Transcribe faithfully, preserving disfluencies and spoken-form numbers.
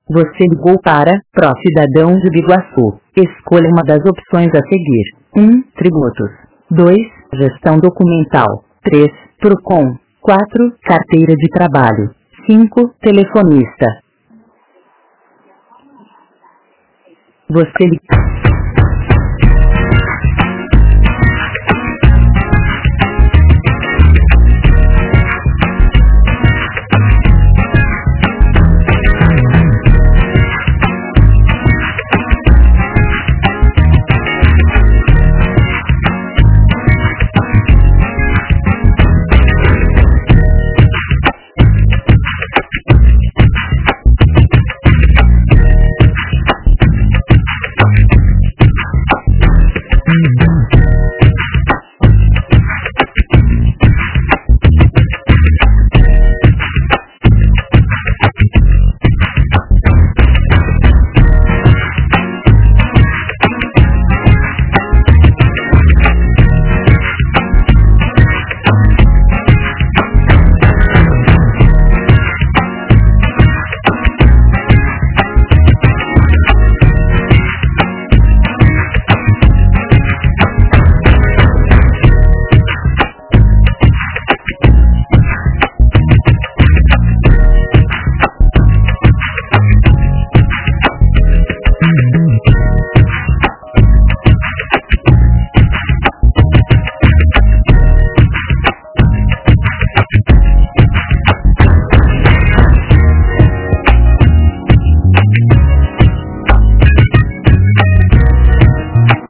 Você ligou para Pró-Cidadão de Biguaçu. Escolha uma das opções a seguir. um. Tributos. dois. Gestão documental. três. Procon. quatro. Carteira de trabalho. cinco. Telefonista. Você ligou.